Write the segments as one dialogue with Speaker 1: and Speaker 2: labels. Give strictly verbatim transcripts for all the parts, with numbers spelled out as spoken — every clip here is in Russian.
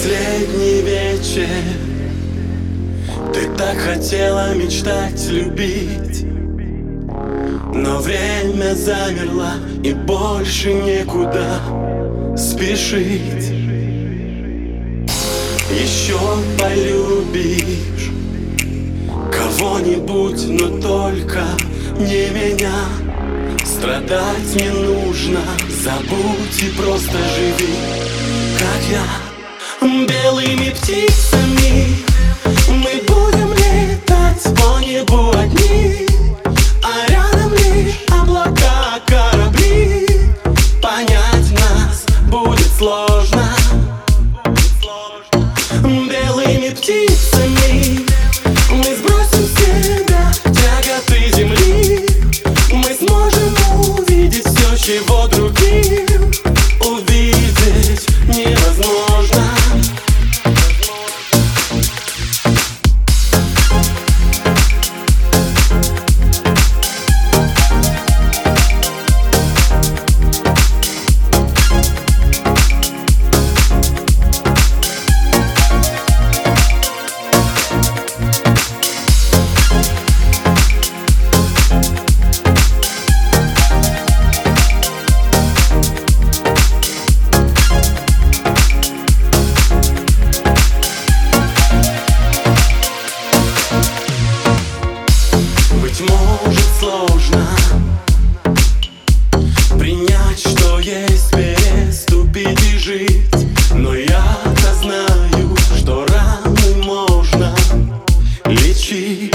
Speaker 1: последний вечер. Ты так хотела мечтать, любить, но время замерло, и больше некуда спешить. Еще полюбишь кого-нибудь, но только не меня. Страдать не нужно, забудь и просто живи, как я. Белыми птицами мы будем летать по небу одни, а рядом лишь облака, корабли. Понять нас будет сложно. Белыми птицами мы сбросим с себя тяготы земли. Мы сможем увидеть все, чего другим увидеть невозможно. Быть может, сложно принять, что есть, переступить и жить, но я-то знаю, что раны можно лечить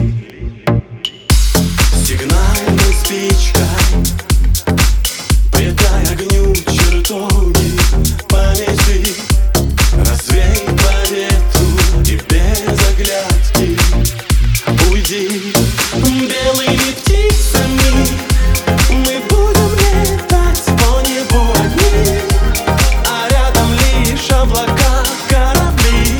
Speaker 1: сигнальной спичкой. Придай огню чертоги памяти, развей по ветру и без оглядки уйди. Белыми птицами мы будем летать по небу одни, а рядом лишь облака, корабли.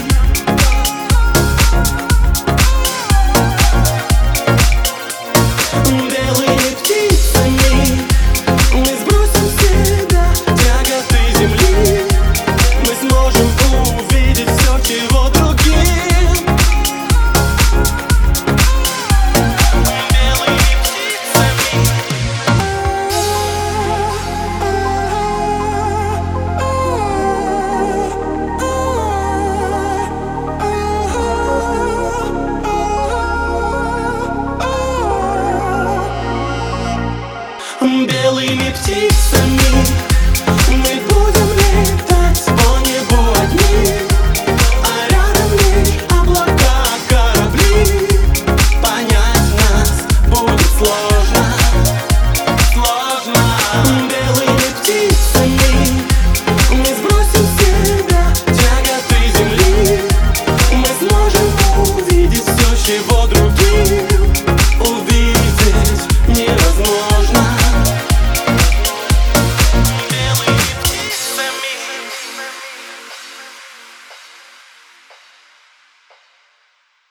Speaker 1: Белыми птицами мы сбросим с себя тяготы земли. Мы сможем увидеть все, чего другим. Белыми птицами мы будем летать по небу одни, а рядом лишь облака, корабли. Понять нас будет сложно.